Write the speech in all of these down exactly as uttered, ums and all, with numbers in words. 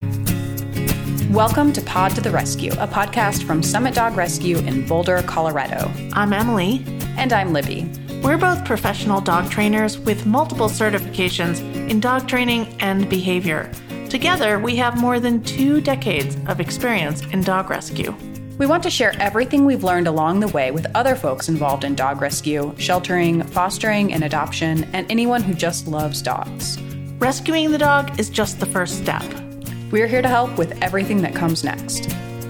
Welcome to Pod to the Rescue, a podcast from Summit Dog Rescue in Boulder, Colorado. I'm Emily. And I'm Libby. We're both professional dog trainers with multiple certifications in dog training and behavior. Together, we have more than two decades of experience in dog rescue. We want to share everything we've learned along the way with other folks involved in dog rescue, sheltering, fostering, and adoption, and anyone who just loves dogs. Rescuing the dog is just the first step. We're here to help with everything that comes next.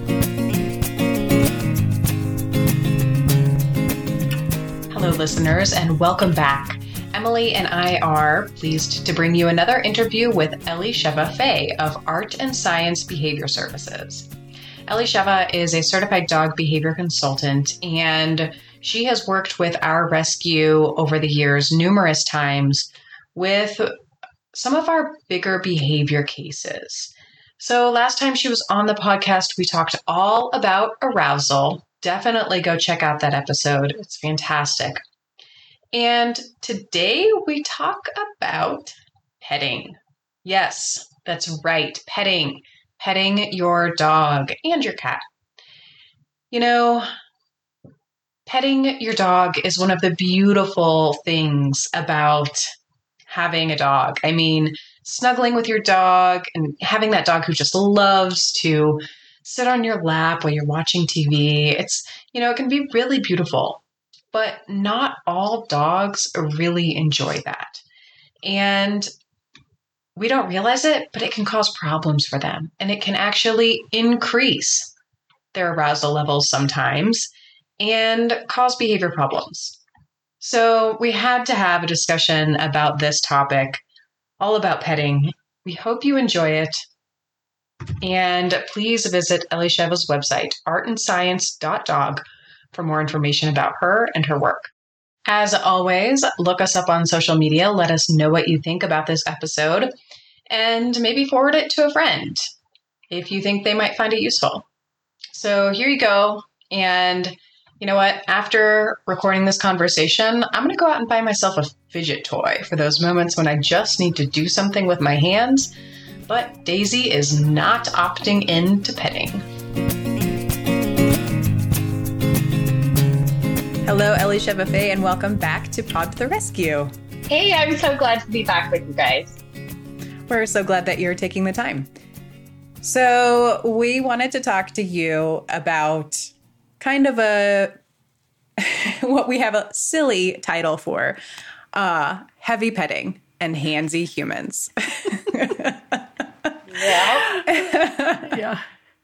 Hello, listeners, and welcome back. Emily and I are pleased to bring you another interview with Elisheva Fay of Art and Science Behavior Services. Elisheva is a certified dog behavior consultant, and she has worked with our rescue over the years numerous times with some of our bigger behavior cases. So last time she was on the podcast, we talked all about arousal. Definitely go check out that episode. It's fantastic. And today we talk about petting. Yes, that's right, petting. Petting your dog and your cat. You know, petting your dog is one of the beautiful things about having a dog. I mean, snuggling with your dog and having that dog who just loves to sit on your lap while you're watching T V. It's, you know, it can be really beautiful, but not all dogs really enjoy that. And we don't realize it, but it can cause problems for them. And it can actually increase their arousal levels sometimes and cause behavior problems. So we had to have a discussion about this topic, all about petting. We hope you enjoy it. And please visit Elisheva's website, art and science dot dog, for more information about her and her work. As always, look us up on social media. Let us know what you think about this episode and maybe forward it to a friend if you think they might find it useful. So here you go. And you know what? After recording this conversation, I'm going to go out and buy myself a fidget toy for those moments when I just need to do something with my hands. But Daisy is not opting into petting. Hello, Elisheva Fay, and welcome back to Pod to the Rescue. Hey, I'm so glad to be back with you guys. We're so glad that you're taking the time. So we wanted to talk to you about kind of a, what we have a silly title for, uh, heavy petting and handsy humans. Yeah. Yeah.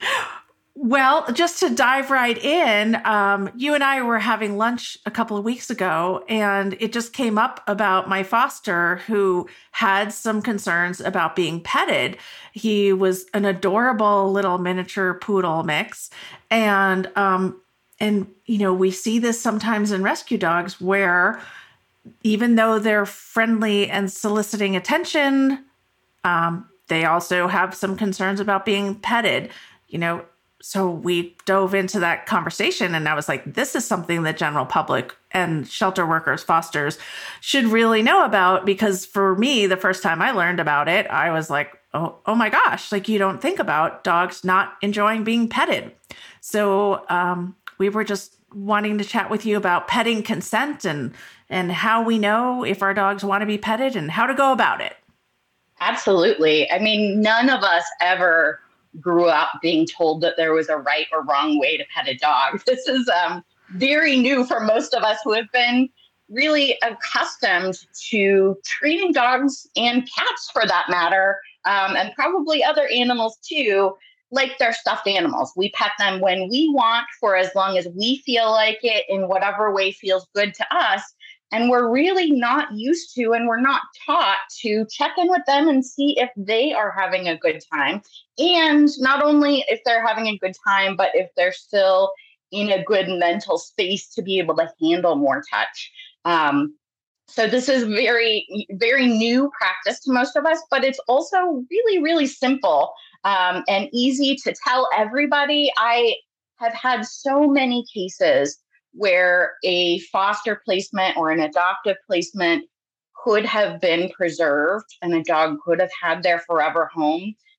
Well, just to dive right in, um, you and I were having lunch a couple of weeks ago, and it just came up about my foster who had some concerns about being petted. He was an adorable little miniature poodle mix. And, um, and, you know, we see this sometimes in rescue dogs where even though they're friendly and soliciting attention, um, they also have some concerns about being petted, you know. So we dove into that conversation, and I was like, this is something the general public and shelter workers, fosters should really know about, because for me, the first time I learned about it, I was like, oh, oh my gosh, like you don't think about dogs not enjoying being petted. So um, we were just wanting to chat with you about petting consent and, and how we know if our dogs want to be petted and how to go about it. Absolutely. I mean, none of us ever grew up being told that there was a right or wrong way to pet a dog. This is um, very new for most of us who have been really accustomed to treating dogs and cats, for that matter, um, and probably other animals too, like they're stuffed animals. We pet them when we want, for as long as we feel like it, in whatever way feels good to us. And we're really not used to, and we're not taught to check in with them and see if they are having a good time. And not only if they're having a good time, but if they're still in a good mental space to be able to handle more touch. Um, so this is very, very new practice to most of us, but it's also really, really simple um, and easy to tell everybody. I have had so many cases where a foster placement or an adoptive placement could have been preserved and a dog could have had their forever home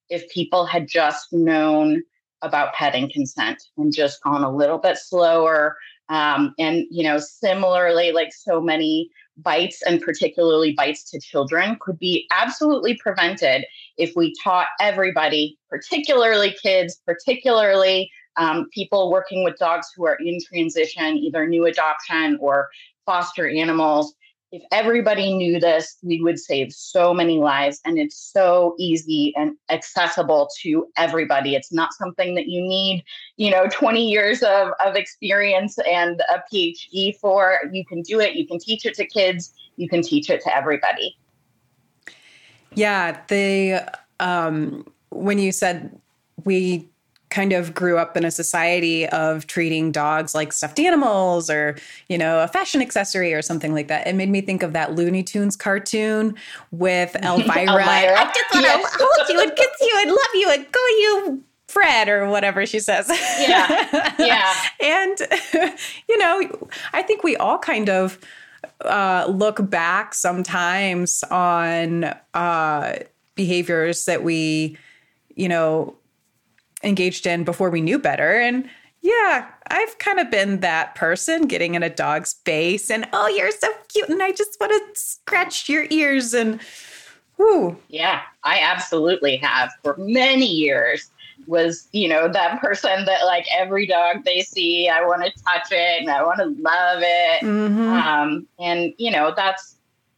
if people had just known about petting consent and just gone a little bit slower. Um, and, you know, similarly, like so many bites, and particularly bites to children, could be absolutely prevented if we taught everybody, particularly kids, particularly um, people working with dogs who are in transition, either new adoption or foster animals. If everybody knew this, we would save so many lives, and it's so easy and accessible to everybody. It's not something that you need, you know, twenty years of, of experience and a P H D for. You can do it. You can teach it to kids. You can teach it to everybody. Yeah. The, um, when you said we kind of grew up in a society of treating dogs like stuffed animals or, you know, a fashion accessory or something like that. It made me think of that Looney Tunes cartoon with Elvira. Elvira. I just want to yes. hold you and kiss you and love you and call you Fred or whatever she says. Yeah. Yeah. And, you know, I think we all kind of uh, look back sometimes on uh, behaviors that we, you know, engaged in before we knew better. And yeah, I've kind of been that person getting in a dog's face and, oh, you're so cute. And I just want to scratch your ears and whoo. Yeah, I absolutely have for many years was, you know, that person that like every dog they see, I want to touch it and I want to love it. Mm-hmm. Um, and, you know, that's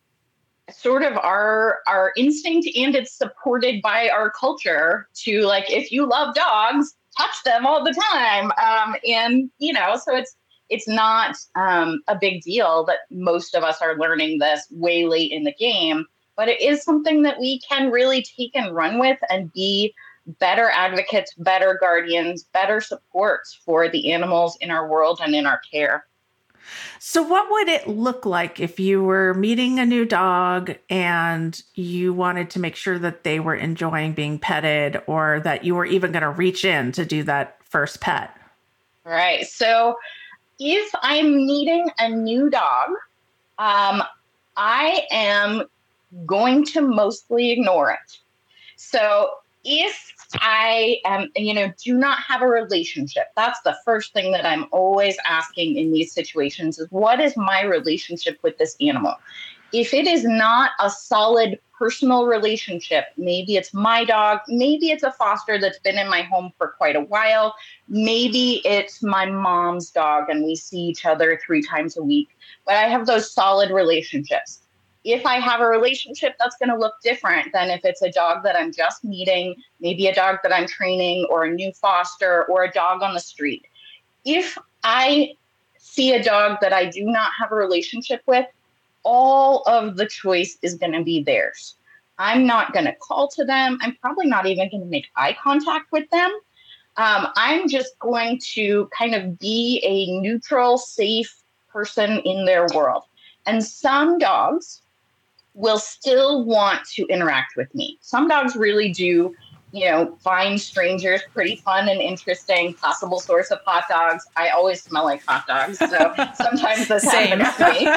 sort of our our instinct, and it's supported by our culture to like, if you love dogs, touch them all the time. Um, and, you know, so it's it's not um, a big deal that most of us are learning this way late in the game, but it is something that we can really take and run with and be better advocates, better guardians, better supports for the animals in our world and in our care. So what would it look like if you were meeting a new dog and you wanted to make sure that they were enjoying being petted, or that you were even going to reach in to do that first pet? Right. So if I'm meeting a new dog, um, I am going to mostly ignore it. So if I am, you know, do not have a relationship, that's the first thing that I'm always asking in these situations is, what is my relationship with this animal? If it is not a solid personal relationship, maybe it's my dog, maybe it's a foster that's been in my home for quite a while, maybe it's my mom's dog and we see each other three times a week, but I have those solid relationships. If I have a relationship, that's going to look different than if it's a dog that I'm just meeting, maybe a dog that I'm training, or a new foster, or a dog on the street. If I see a dog that I do not have a relationship with, all of the choice is going to be theirs. I'm not going to call to them. I'm probably not even going to make eye contact with them. Um, I'm just going to kind of be a neutral, safe person in their world. And some dogs will still want to interact with me. Some dogs really do, you know, find strangers pretty fun and interesting, possible source of hot dogs. I always smell like hot dogs, so sometimes this happens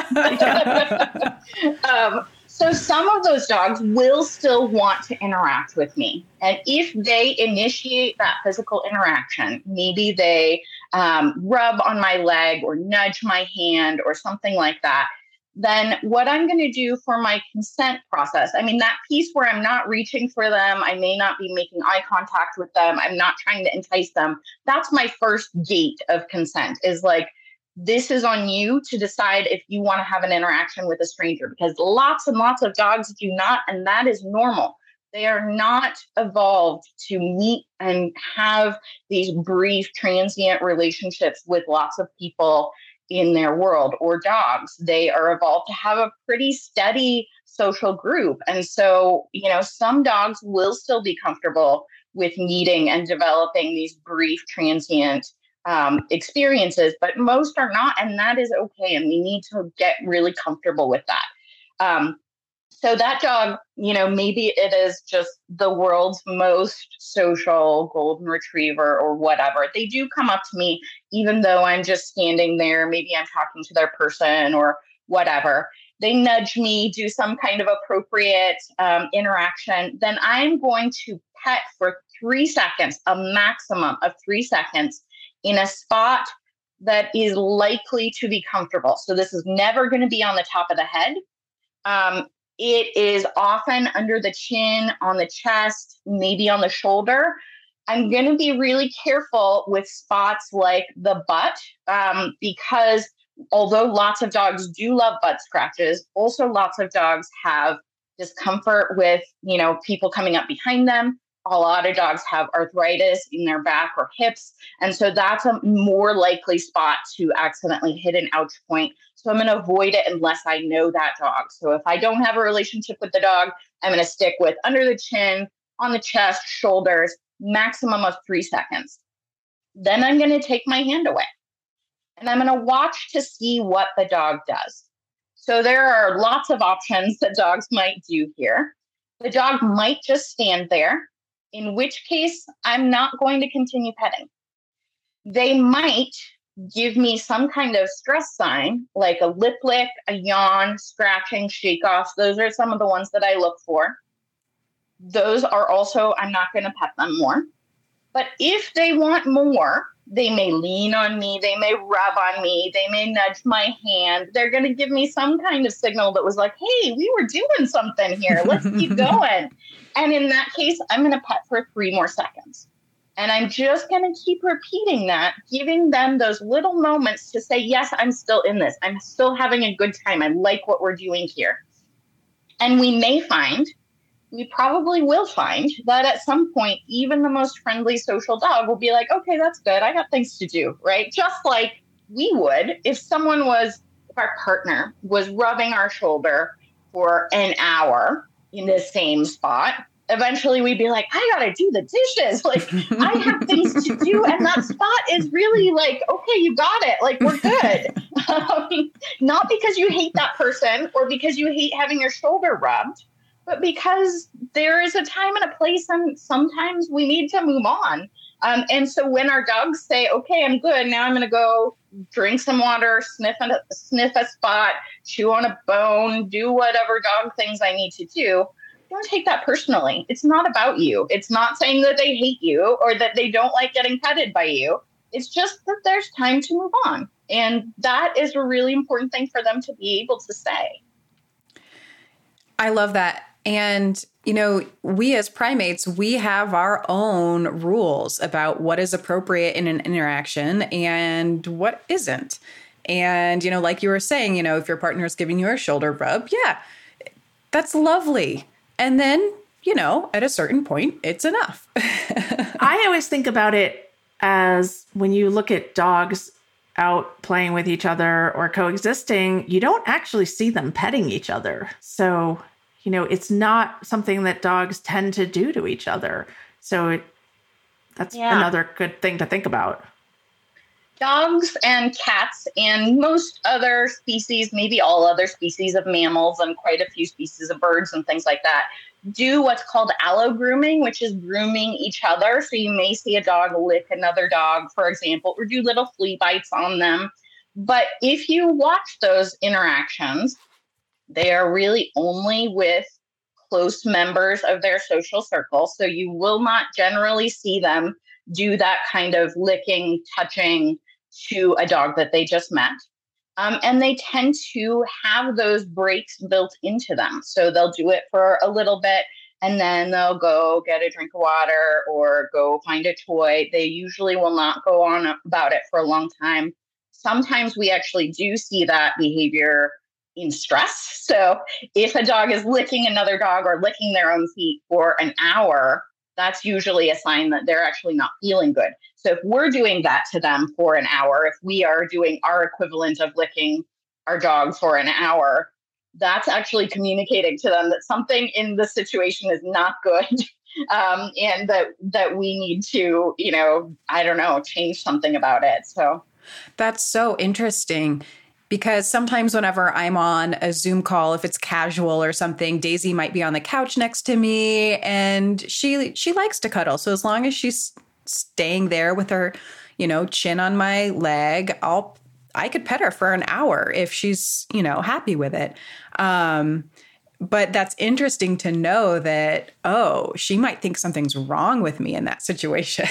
to me. um, so some of those dogs will still want to interact with me. And if they initiate that physical interaction, maybe they um, rub on my leg or nudge my hand or something like that, then what I'm going to do for my consent process, I mean, that piece where I'm not reaching for them, I may not be making eye contact with them, I'm not trying to entice them, that's my first gate of consent, is like, this is on you to decide if you want to have an interaction with a stranger, because lots and lots of dogs do not, and that is normal. They are not evolved to meet and have these brief, transient relationships with lots of people in their world, or dogs. They are evolved to have a pretty steady social group. And so, you know, some dogs will still be comfortable with meeting and developing these brief, transient um, experiences, but most are not. And that is okay. And we need to get really comfortable with that. Um, so that dog, you know, maybe it is just the world's most social golden retriever or whatever. They do come up to me, even though I'm just standing there. Maybe I'm talking to their person or whatever. they nudge me, do some kind of appropriate um, interaction, then I'm going to pet for three seconds, a maximum of three seconds in a spot that is likely to be comfortable. So this is never going to be on the top of the head. Um, it is often under the chin, on the chest, maybe on the shoulder. I'm going to be really careful with spots like the butt um, because although lots of dogs do love butt scratches, also lots of dogs have discomfort with, you know, people coming up behind them. A lot of dogs have arthritis in their back or hips. And so that's a more likely spot to accidentally hit an ouch point. So I'm going to avoid it unless I know that dog. So if I don't have a relationship with the dog, I'm going to stick with under the chin, on the chest, shoulders, maximum of three seconds. Then I'm going to take my hand away and I'm going to watch to see what the dog does. So there are lots of options that dogs might do here. The dog might just stand there, in which case I'm not going to continue petting. They might give me some kind of stress sign, like a lip lick, a yawn, scratching, shake off. Those are some of the ones that I look for. Those are also, I'm not going to pet them more. But if they want more, they may lean on me, they may rub on me, they may nudge my hand. They're going to give me some kind of signal that was like, hey, we were doing something here. Let's keep going. And in that case, I'm going to pet for three more seconds. And I'm just going to keep repeating that, giving them those little moments to say, yes, I'm still in this. I'm still having a good time. I like what we're doing here. And we may find, we probably will find that at some point, even the most friendly social dog will be like, okay, that's good. I got things to do, right? Just like we would if someone was, if our partner was rubbing our shoulder for an hour in the same spot. Eventually we'd be like, I gotta do the dishes. Like, I have things to do. And that spot is really like, okay, you got it. Like, we're good. Um, not because you hate that person or because you hate having your shoulder rubbed, but because there is a time and a place and sometimes we need to move on. Um, and so when our dogs say, okay, I'm good. Now I'm going to go drink some water, sniff a, sniff a spot, chew on a bone, do whatever dog things I need to do. Don't take that personally. It's not about you. It's not saying that they hate you or that they don't like getting petted by you. It's just that there's time to move on. And that is a really important thing for them to be able to say. I love that. And, you know, we as primates, we have our own rules about what is appropriate in an interaction and what isn't. And, you know, like you were saying, you know, if your partner is giving you a shoulder rub, yeah, that's lovely. And then, you know, at a certain point, it's enough. I always think about it as when you look at dogs out playing with each other or coexisting, you don't actually see them petting each other. So, you know, it's not something that dogs tend to do to each other. So it, that's yeah. another good thing to think about. Dogs and cats and most other species, maybe all other species of mammals and quite a few species of birds and things like that, do what's called allo-grooming, which is grooming each other. So you may see a dog lick another dog, for example, or do little flea bites on them. But if you watch those interactions, they are really only with close members of their social circle. So you will not generally see them do that kind of licking, touching to a dog that they just met. Um, and they tend to have those breaks built into them. So they'll do it for a little bit and then they'll go get a drink of water or go find a toy. They usually will not go on about it for a long time. Sometimes we actually do see that behavior in stress. So if a dog is licking another dog or licking their own feet for an hour, that's usually a sign that they're actually not feeling good. So if we're doing that to them for an hour, if we are doing our equivalent of licking our dog for an hour, that's actually communicating to them that something in the situation is not good. Um, and that, that we need to, you know, I don't know, change something about it. So that's so interesting. Because sometimes whenever I'm on a Zoom call, if it's casual or something, Daisy might be on the couch next to me and she she likes to cuddle. So as long as she's staying there with her, you know, chin on my leg, I'll I could pet her for an hour if she's, you know, happy with it. Um, but that's interesting to know that, oh, she might think something's wrong with me in that situation.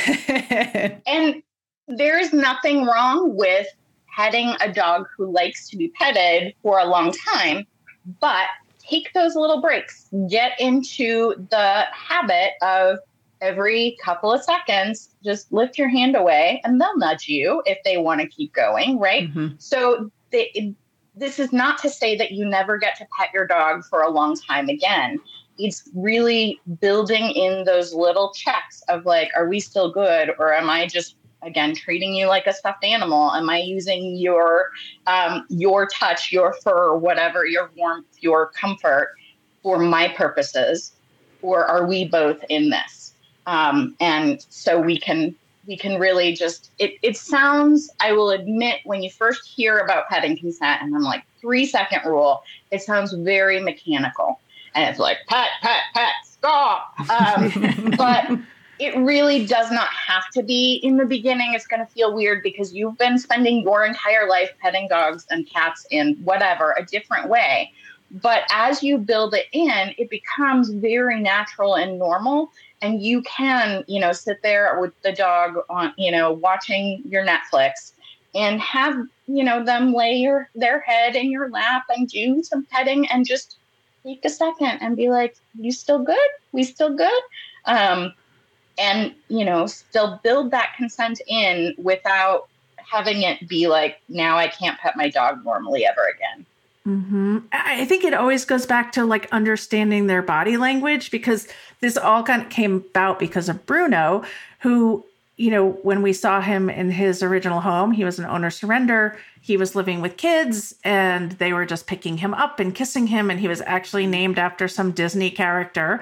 And there's nothing wrong with petting a dog who likes to be petted for a long time, but take those little breaks. Get into the habit of every couple of seconds, just lift your hand away and they'll nudge you if they want to keep going, right? Mm-hmm. So they, this is not to say that you never get to pet your dog for a long time again. It's really building in those little checks of like, are we still good? Or am I just, again, treating you like a stuffed animal? Am I using your um, your touch, your fur, whatever, your warmth, your comfort for my purposes? Or are we both in this? Um, and so we can we can really just, it, it sounds, I will admit, when you first hear about petting consent, and I'm like, three second rule, it sounds very mechanical. And it's like, pet, pet, pet, stop. Um, but it really does not have to be. In the beginning, it's going to feel weird because you've been spending your entire life petting dogs and cats in whatever, a different way. But as you build it in, it becomes very natural and normal. And you can, you know, sit there with the dog on, you know, watching your Netflix and have, you know, them lay your, their head in your lap and do some petting and just take a second and be like, you still good? We still good? Um, and, you know, still build that consent in without having it be like, now I can't pet my dog normally ever again. Mm-hmm. I think it always goes back to like understanding their body language, because this all kind of came about because of Bruno, who, you know, when we saw him in his original home, he was an owner surrender. He was living with kids and they were just picking him up and kissing him. And he was actually named after some Disney character.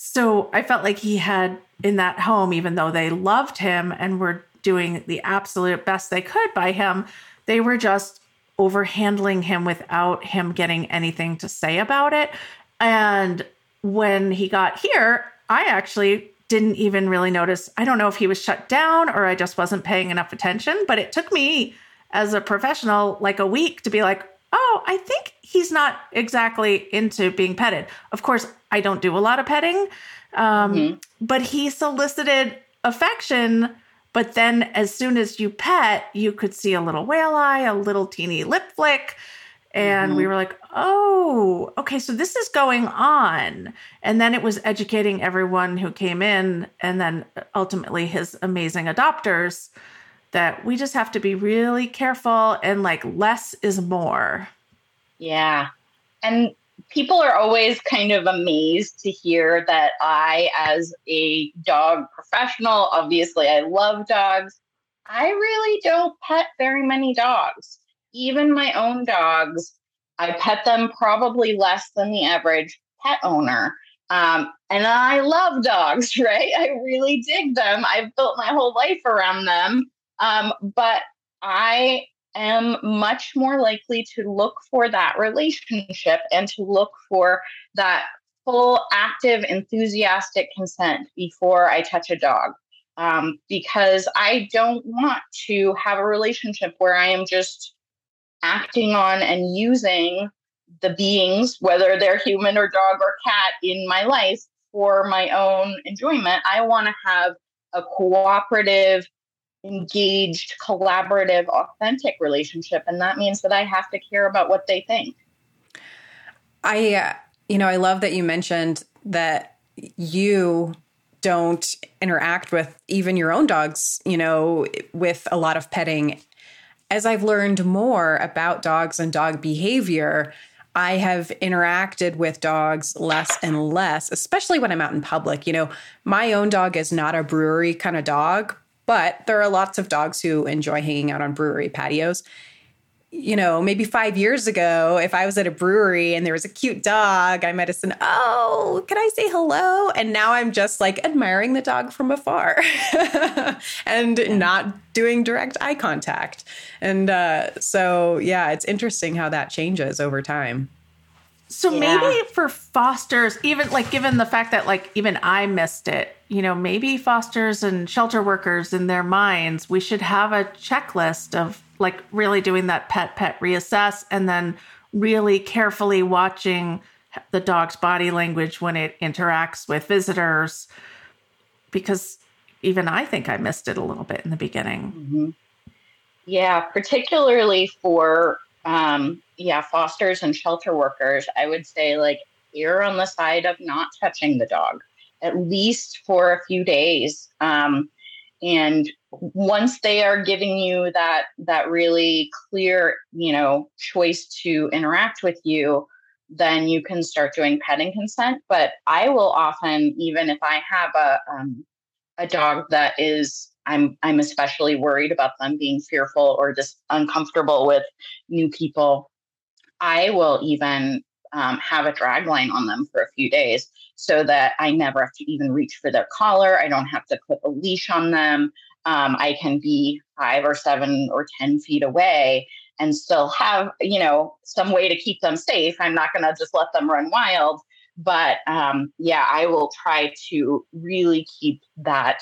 So I felt like he had in that home, even though they loved him and were doing the absolute best they could by him, they were just overhandling him without him getting anything to say about it. And when he got here, I actually didn't even really notice. I don't know if he was shut down or I just wasn't paying enough attention, but it took me as a professional like a week to be like, oh, I think he's not exactly into being petted. Of course, I don't do a lot of petting, um, mm-hmm. but he solicited affection. But then as soon as you pet, you could see a little whale eye, a little teeny lip flick. And mm-hmm. we were like, oh, okay, so this is going on. And then it was educating everyone who came in and then ultimately his amazing adopters that we just have to be really careful and like less is more. Yeah. And people are always kind of amazed to hear that I, as a dog professional, obviously I love dogs. I really don't pet very many dogs. Even my own dogs, I pet them probably less than the average pet owner. Um, and I love dogs, right? I really dig them. I've built my whole life around them. Um, but I am much more likely to look for that relationship and to look for that full, active, enthusiastic consent before I touch a dog. Um, because I don't want to have a relationship where I am just acting on and using the beings, whether they're human or dog or cat, in my life for my own enjoyment. I want to have a cooperative, engaged, collaborative, authentic relationship. And that means that I have to care about what they think. I, uh, you know, I love that you mentioned that you don't interact with even your own dogs, you know, with a lot of petting. As I've learned more about dogs and dog behavior, I have interacted with dogs less and less, especially when I'm out in public. You know, my own dog is not a brewery kind of dog, but there are lots of dogs who enjoy hanging out on brewery patios. You know, maybe five years ago, if I was at a brewery and there was a cute dog, I might have said, oh, can I say hello? And now I'm just like admiring the dog from afar and yeah. not doing direct eye contact. And uh, so, yeah, it's interesting how that changes over time. So yeah. maybe for fosters, even like given the fact that like even I missed it, you know, maybe fosters and shelter workers in their minds, we should have a checklist of like really doing that pet pet reassess and then really carefully watching the dog's body language when it interacts with visitors, because even I think I missed it a little bit in the beginning. Mm-hmm. Yeah, particularly for um, yeah fosters and shelter workers, I would say like err on the side of not touching the dog, at least for a few days. Um, and once they are giving you that that really clear, you know, choice to interact with you, then you can start doing petting consent. But I will often, even if I have a um, a dog that is, I'm I'm especially worried about them being fearful or just uncomfortable with new people, I will even um, have a drag line on them for a few days so that I never have to even reach for their collar. I don't have to put a leash on them. Um, I can be five or seven or ten feet away and still have, you know, some way to keep them safe. I'm not going to just let them run wild. But um, yeah, I will try to really keep that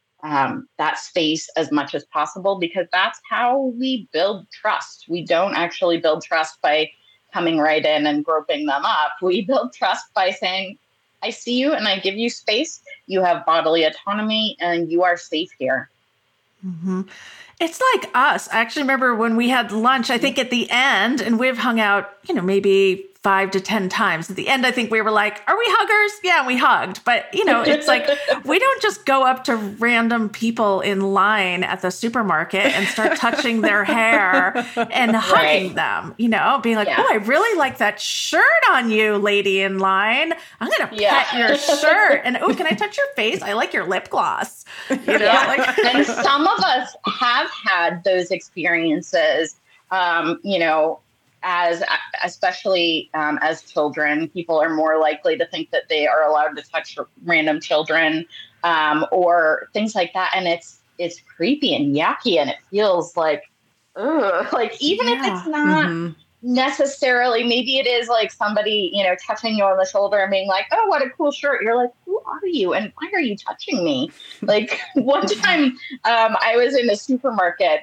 um, that space as much as possible, because that's how we build trust. We don't actually build trust by coming right in and groping them up. We build trust by saying, I see you and I give you space. You have bodily autonomy and you are safe here. Mm-hmm. It's like us. I actually remember when we had lunch, I think at the end, and we've hung out, you know, maybe five to ten times. At the end, I think we were like, are we huggers? Yeah, we hugged. But, you know, it's like, we don't just go up to random people in line at the supermarket and start touching their hair and hugging right. them, you know, being like, yeah. oh, I really like that shirt on you, lady in line. I'm going to yeah. pet your shirt. And, oh, can I touch your face? I like your lip gloss. You know, yeah. like- and some of us have had those experiences, um, you know, as especially um, as children. People are more likely to think that they are allowed to touch random children um, or things like that. And it's it's creepy and yucky, and it feels like, ugh, like even yeah. if it's not mm-hmm. necessarily, maybe it is like somebody, you know, touching you on the shoulder and being like, oh, what a cool shirt. You're like, who are you? And why are you touching me? Like one time um, I was in a supermarket,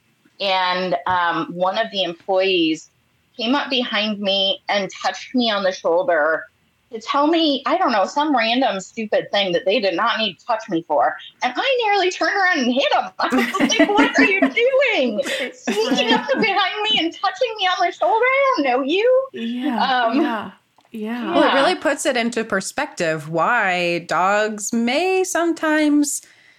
and um, one of the employees came up behind me and touched me on the shoulder to tell me, I don't know, some random stupid thing that they did not need to touch me for. And I nearly turned around and hit him. I was like, what are you doing? Sneaking up behind me and touching me on my shoulder? I don't know you. Yeah, um, yeah, yeah. Well, it really puts it into perspective why dogs may sometimes,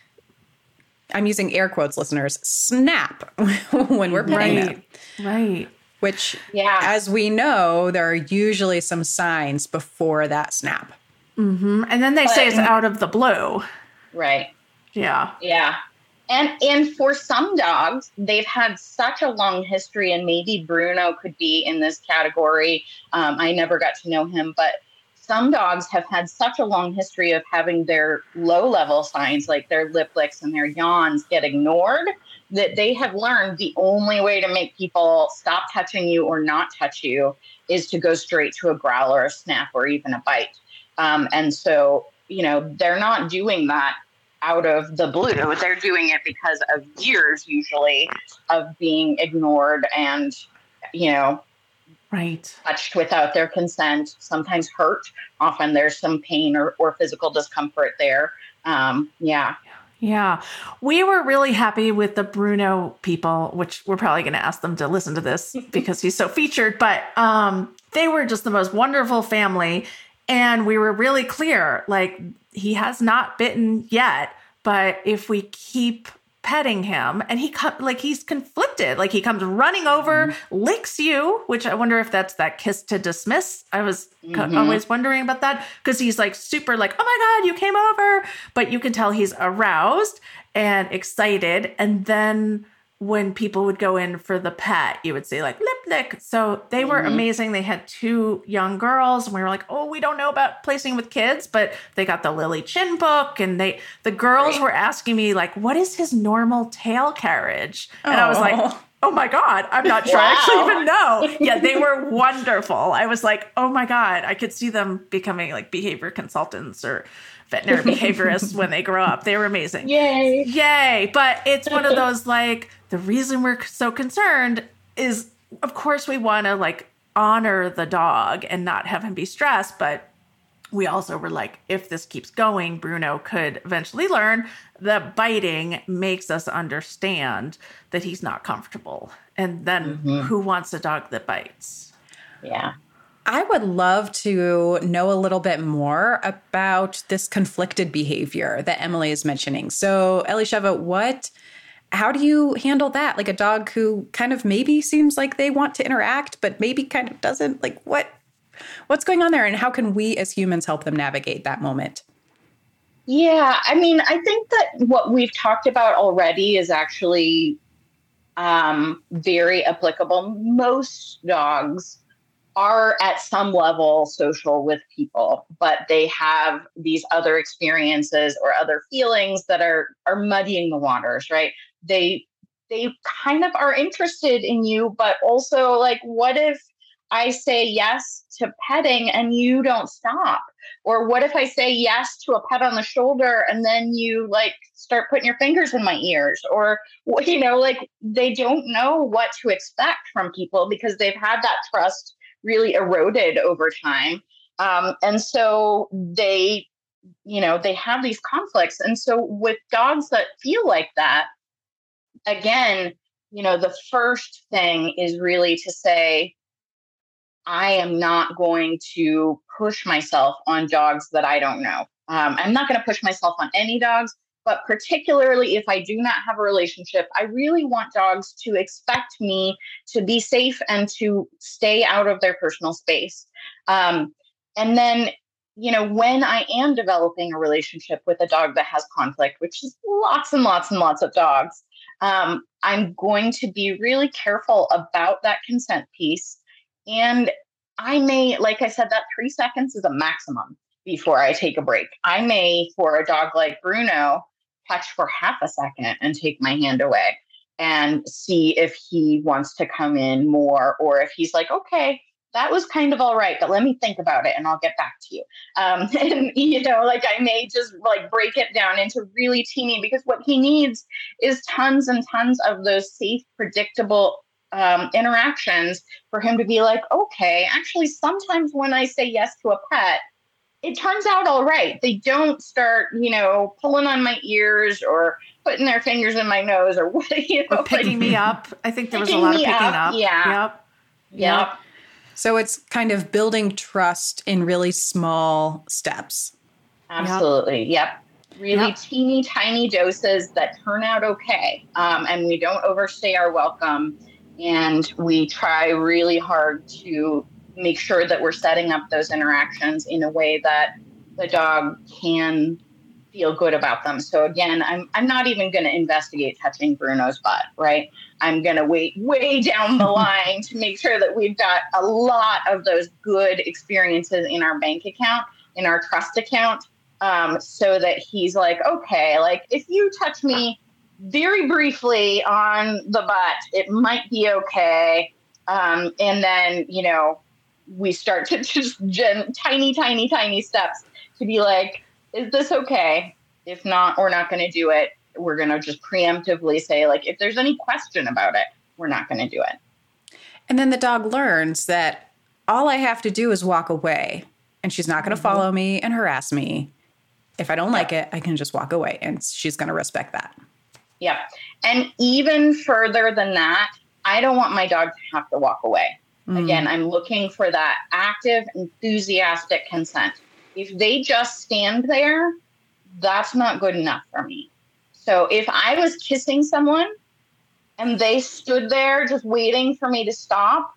I'm using air quotes, listeners, snap when we're petting right, them. Right. Which, yeah. as we know, there are usually some signs before that snap. Mm-hmm. And then they but, say it's out of the blue. Right. Yeah. Yeah. And and for some dogs, they've had such a long history, and maybe Bruno could be in this category. Um, I never got to know him, but some dogs have had such a long history of having their low-level signs, like their lip licks and their yawns, get ignored, that they have learned the only way to make people stop touching you or not touch you is to go straight to a growl or a snap or even a bite. Um, and so, you know, they're not doing that out of the blue. They're doing it because of years, usually, of being ignored and, you know, right. touched without their consent, sometimes hurt. Often there's some pain or, or physical discomfort there. Um, yeah. Yeah. We were really happy with the Bruno people, which we're probably going to ask them to listen to this because he's so featured, but um, they were just the most wonderful family. And we were really clear, like, he has not bitten yet, but if we keep petting him, and he com- like he's conflicted, like he comes running over, mm-hmm. licks you, which I wonder if that's that kiss to dismiss. I was mm-hmm. co- always wondering about that, because he's like super like, oh my God, you came over, but you can tell he's aroused and excited. And then when people would go in for the pet, you would say like lip lick. So they were mm-hmm. amazing. They had two young girls, and we were like, oh, we don't know about placing with kids, but they got the Lily Chin book, and they, the girls were asking me like, what is his normal tail carriage? And oh. I was like, oh my God, I'm not sure wow. I actually even know. Yeah, they were wonderful. I was like, oh my God, I could see them becoming like behavior consultants or veterinary behaviorists when they grow up. They were amazing. Yay. Yay. But it's one of those, like, the reason we're so concerned is, of course, we want to, like, honor the dog and not have him be stressed. But we also were like, if this keeps going, Bruno could eventually learn that biting makes us understand that he's not comfortable. And then mm-hmm. who wants a dog that bites? Yeah. I would love to know a little bit more about this conflicted behavior that Emily is mentioning. So, Elisheva, what, how do you handle that? Like a dog who kind of maybe seems like they want to interact, but maybe kind of doesn't. Like what, what's going on there, and how can we as humans help them navigate that moment? Yeah, I mean, I think that what we've talked about already is actually um, very applicable. Most dogs are at some level social with people, but they have these other experiences or other feelings that are are muddying the waters, right? They they kind of are interested in you, but also like, what if I say yes to petting and you don't stop? Or what if I say yes to a pet on the shoulder and then you like start putting your fingers in my ears? Or, you know, like they don't know what to expect from people because they've had that trust really eroded over time. Um, and so they, you know, they have these conflicts. And so with dogs that feel like that, again, you know, the first thing is really to say, I am not going to push myself on dogs that I don't know. Um, I'm not going to push myself on any dogs, but particularly if I do not have a relationship, I really want dogs to expect me to be safe and to stay out of their personal space. Um, and then, you know, when I am developing a relationship with a dog that has conflict, which is lots and lots and lots of dogs, um, I'm going to be really careful about that consent piece. And I may, like I said, that three seconds is a maximum before I take a break. I may, for a dog like Bruno, touch for half a second and take my hand away and see if he wants to come in more, or if he's like, okay, that was kind of all right, but let me think about it and I'll get back to you. Um, and, you know, like I may just like break it down into really teeny, because what he needs is tons and tons of those safe, predictable um, interactions for him to be like, okay, actually, sometimes when I say yes to a pet, it turns out all right. They don't start, you know, pulling on my ears or putting their fingers in my nose or what, you know, or picking like, me up. I think there was a lot of picking up. up. Yeah. Yep. Yep. Yep. So it's kind of building trust in really small steps. Absolutely. Yep. Really Yep. teeny tiny doses that turn out okay. Um, and we don't overstay our welcome. And we try really hard to make sure that we're setting up those interactions in a way that the dog can feel good about them. So again, I'm I'm not even going to investigate touching Bruno's butt, right? I'm going to wait way down the line to make sure that we've got a lot of those good experiences in our bank account, in our trust account, um, so that he's like, okay, like if you touch me very briefly on the butt, it might be okay. Um, and then, you know, we start to just gen- tiny, tiny, tiny steps to be like, is this okay? If not, we're not going to do it. We're going to just preemptively say, like, if there's any question about it, we're not going to do it. And then the dog learns that all I have to do is walk away, and she's not going to mm-hmm. follow me and harass me. If I don't yeah. like it, I can just walk away, and she's going to respect that. Yeah. And even further than that, I don't want my dog to have to walk away. Mm. Again, I'm looking for that active, enthusiastic consent. If they just stand there, that's not good enough for me. So if I was kissing someone and they stood there just waiting for me to stop,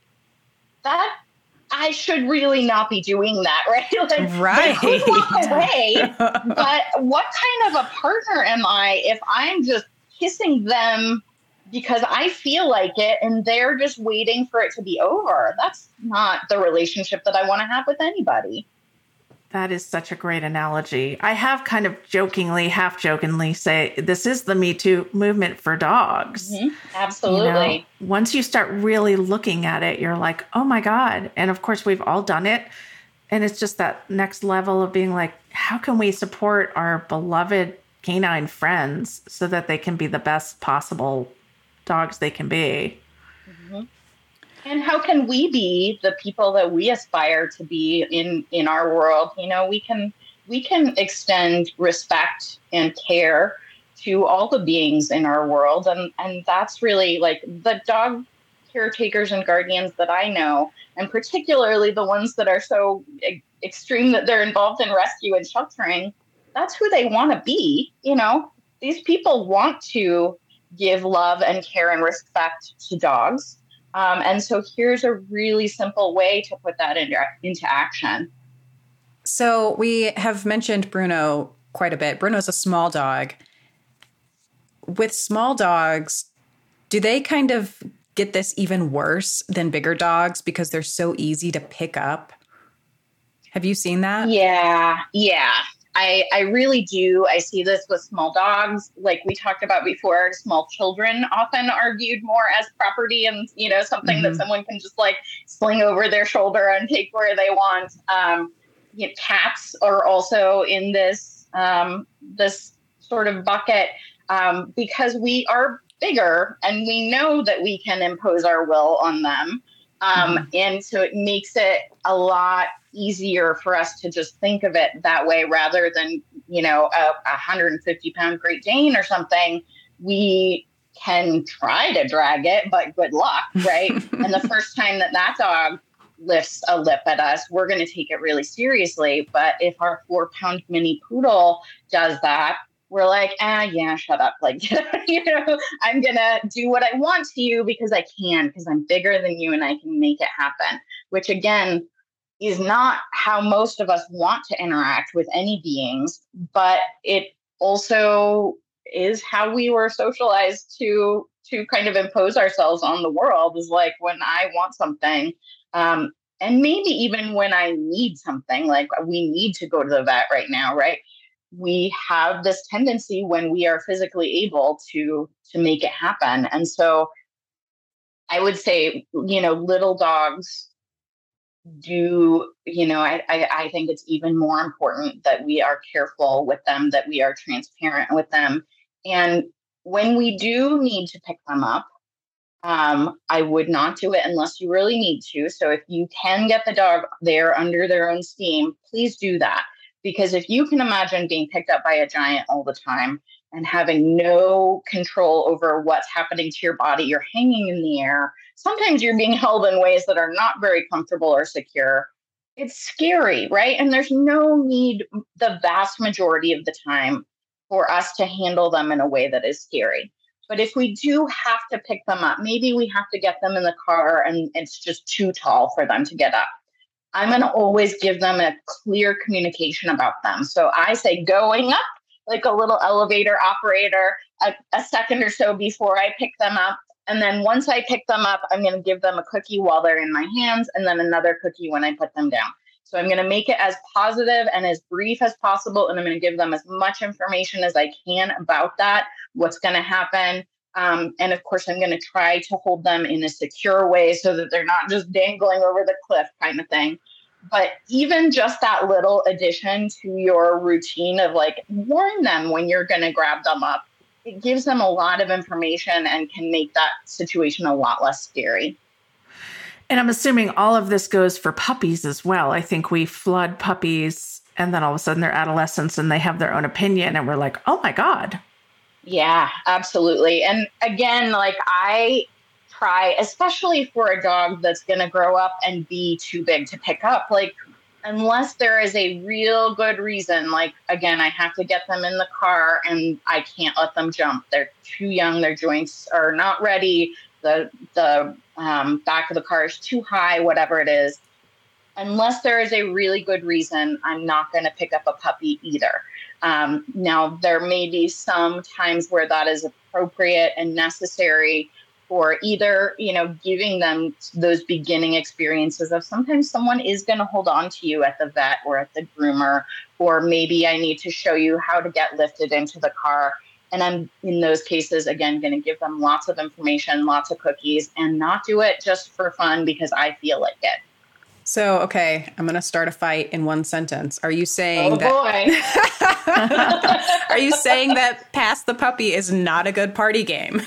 that I should really not be doing that, right? Like, right. They could walk away, but what kind of a partner am I if I'm just kissing them because I feel like it and they're just waiting for it to be over? That's not the relationship that I want to have with anybody. That is such a great analogy. I have kind of jokingly, half jokingly say, this is the Me Too movement for dogs. Mm-hmm. Absolutely. You know, once you start really looking at it, you're like, oh my God. And of course, we've all done it. And it's just that next level of being like, how can we support our beloved canine friends so that they can be the best possible dogs they can be? Mm-hmm. And how can we be the people that we aspire to be in, in our world? You know, we can we can extend respect and care to all the beings in our world. And, and that's really like the dog caretakers and guardians that I know, and particularly the ones that are so e- extreme that they're involved in rescue and sheltering. That's who they want to be. You know, these people want to give love and care and respect to dogs. Um, and so here's a really simple way to put that into, into action. So we have mentioned Bruno quite a bit. Bruno's a small dog. With small dogs, do they kind of get this even worse than bigger dogs because they're so easy to pick up? Have you seen that? Yeah, yeah. I, I really do. I see this with small dogs. Like we talked about before, small children often are viewed more as property and, you know, something mm-hmm. that someone can just like sling over their shoulder and take where they want. Um, you know, cats are also in this, um, this sort of bucket um, because we are bigger and we know that we can impose our will on them. Um, mm-hmm. And so it makes it a lot easier for us to just think of it that way rather than, you know, a, a one hundred fifty pound Great Dane or something. We can try to drag it, but good luck, right? And the first time that that dog lifts a lip at us, we're going to take it really seriously. But if our four pound mini poodle does that, we're like, ah, yeah, shut up. Like, you know, I'm going to do what I want to you because I can, because I'm bigger than you and I can make it happen, which again, is not how most of us want to interact with any beings, but it also is how we were socialized to, to kind of impose ourselves on the world, is like when I want something, um, and maybe even when I need something, like we need to go to the vet right now, right? We have this tendency when we are physically able to, to make it happen. And so I would say, you know, little dogs do, you know, I, I, I think it's even more important that we are careful with them, that we are transparent with them. And when we do need to pick them up, um, I would not do it unless you really need to. So if you can get the dog there under their own steam, please do that. Because if you can imagine being picked up by a giant all the time and having no control over what's happening to your body, you're hanging in the air. Sometimes you're being held in ways that are not very comfortable or secure. It's scary, right? And there's no need the vast majority of the time for us to handle them in a way that is scary. But if we do have to pick them up, maybe we have to get them in the car and it's just too tall for them to get up. I'm going to always give them a clear communication about them. So I say going up like a little elevator operator a, a second or so before I pick them up. And then once I pick them up, I'm going to give them a cookie while they're in my hands and then another cookie when I put them down. So I'm going to make it as positive and as brief as possible. And I'm going to give them as much information as I can about that, what's going to happen. Um, and of course, I'm going to try to hold them in a secure way so that they're not just dangling over the cliff kind of thing. But even just that little addition to your routine of like warn them when you're going to grab them up, it gives them a lot of information and can make that situation a lot less scary. And I'm assuming all of this goes for puppies as well. I think we flood puppies and then all of a sudden they're adolescents and they have their own opinion and we're like, oh my God. Yeah, absolutely. And again, like I try, especially for a dog that's going to grow up and be too big to pick up, like unless there is a real good reason, like, again, I have to get them in the car and I can't let them jump. They're too young. Their joints are not ready. The, the um, back of the car is too high, whatever it is. Unless there is a really good reason, I'm not going to pick up a puppy either. Um, now, there may be some times where that is appropriate and necessary for either, you know, giving them those beginning experiences of sometimes someone is going to hold on to you at the vet or at the groomer, or maybe I need to show you how to get lifted into the car. And I'm, in those cases, again, going to give them lots of information, lots of cookies, and not do it just for fun because I feel like it. So, okay, I'm going to start a fight in one sentence. Are you saying oh, that? Are you saying that Pass the Puppy is not a good party game?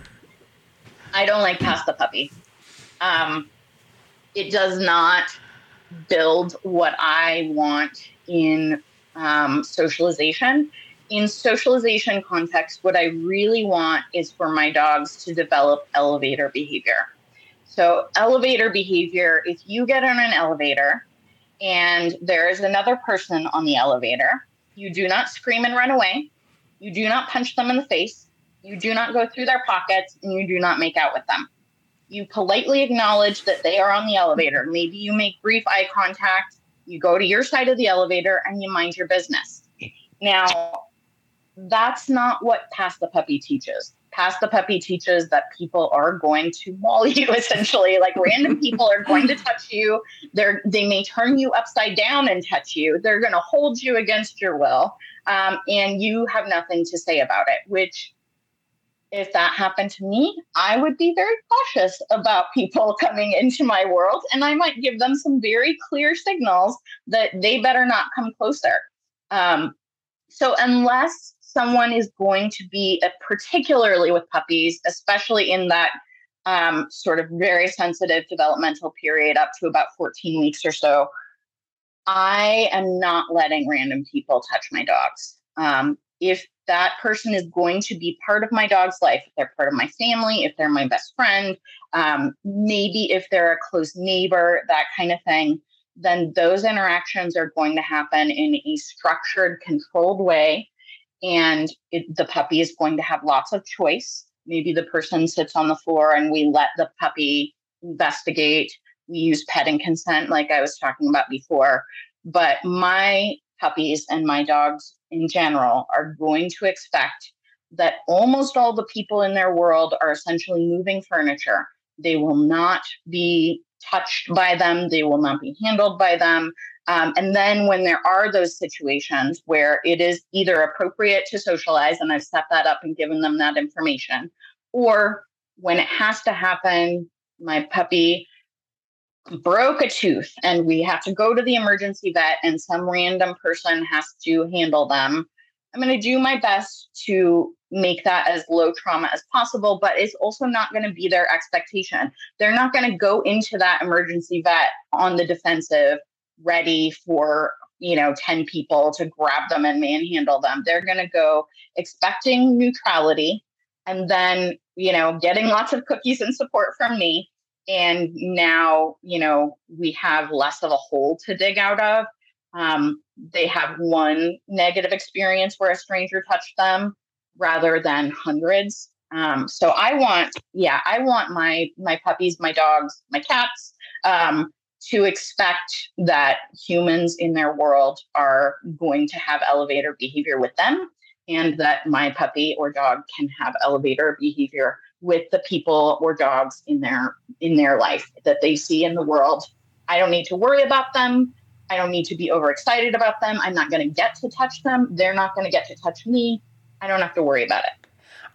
I don't like Pass the Puppy. Um, it does not build what I want in um, socialization. In socialization context, what I really want is for my dogs to develop elevator behavior. So elevator behavior, if you get on an elevator and there is another person on the elevator, you do not scream and run away. You do not punch them in the face. You do not go through their pockets, and you do not make out with them. You politely acknowledge that they are on the elevator. Maybe you make brief eye contact. You go to your side of the elevator and you mind your business. Now, that's not what Pass the Puppy teaches. Pass the Puppy teaches that people are going to maul you, essentially. Like, random people are going to touch you. They're, they may turn you upside down and touch you. They're going to hold you against your will. Um, and you have nothing to say about it, which, if that happened to me, I would be very cautious about people coming into my world. And I might give them some very clear signals that they better not come closer. Um, so unless someone is going to be, uh, particularly with puppies, especially in that um, sort of very sensitive developmental period up to about fourteen weeks or so, I am not letting random people touch my dogs. Um, if that person is going to be part of my dog's life, if they're part of my family, if they're my best friend, um, maybe if they're a close neighbor, that kind of thing, then those interactions are going to happen in a structured, controlled way. And it, the puppy is going to have lots of choice. Maybe the person sits on the floor and we let the puppy investigate. We use pet and consent, like I was talking about before. But my puppies and my dogs in general are going to expect that almost all the people in their world are essentially moving furniture. They will not be touched by them. They will not be handled by them. Um, and then when there are those situations where it is either appropriate to socialize, and I've set that up and given them that information, or when it has to happen, my puppy broke a tooth and we have to go to the emergency vet and some random person has to handle them, I'm going to do my best to make that as low trauma as possible, but it's also not going to be their expectation. They're not going to go into that emergency vet on the defensive, ready for, you know, ten people to grab them and manhandle them. They're going to go expecting neutrality and then, you know, getting lots of cookies and support from me. And now, you know, we have less of a hole to dig out of. Um, they have one negative experience where a stranger touched them rather than hundreds. Um, so I want, yeah, I want my, my puppies, my dogs, my cats, um, to expect that humans in their world are going to have elevator behavior with them, and that my puppy or dog can have elevator behavior with the people or dogs in their in their life that they see in the world. I don't need to worry about them. I don't need to be overexcited about them. I'm not going to get to touch them. They're not going to get to touch me. I don't have to worry about it.